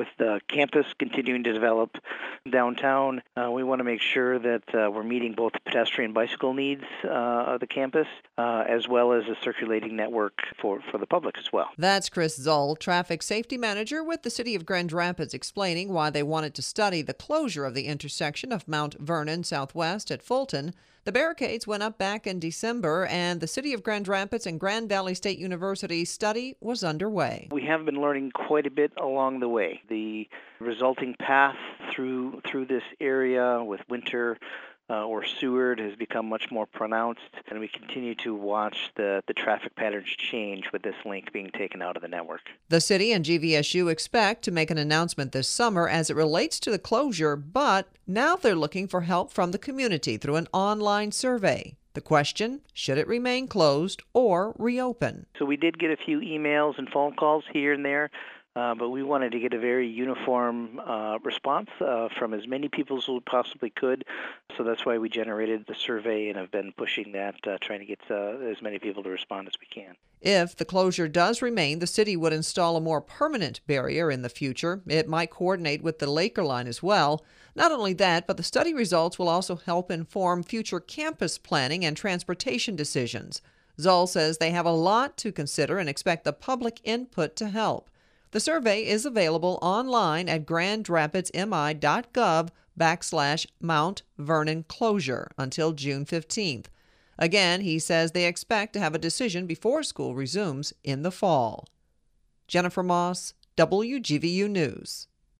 with the campus continuing to develop downtown, we want to make sure that we're meeting both the pedestrian bicycle needs of the campus as well as a circulating network for the public as well. That's Chris Zoll, Traffic Safety Manager with the City of Grand Rapids, explaining why they wanted to study the closure of the intersection of Mount Vernon Southwest at Fulton. The barricades went up back in December, and the City of Grand Rapids and Grand Valley State University's study was underway. We have been learning quite a bit along the way. The resulting path through this area with Winter or Seward has become much more pronounced, and we continue to watch the traffic patterns change with this link being taken out of the network. The city and GVSU expect to make an announcement this summer as it relates to the closure, but now they're looking for help from the community through an online survey. The question, should it remain closed or reopen? So we did get a few emails and phone calls here and there, but we wanted to get a very uniform response from as many people as we possibly could. So that's why we generated the survey and have been pushing that, trying to get as many people to respond as we can. If the closure does remain, the city would install a more permanent barrier in the future. It might coordinate with the Laker line as well. Not only that, but the study results will also help inform future campus planning and transportation decisions. Zoll says they have a lot to consider and expect the public input to help. The survey is available online at grandrapidsmi.gov/Mount Vernon closure until June 15th. Again, he says they expect to have a decision before school resumes in the fall. Jennifer Moss, WGVU News.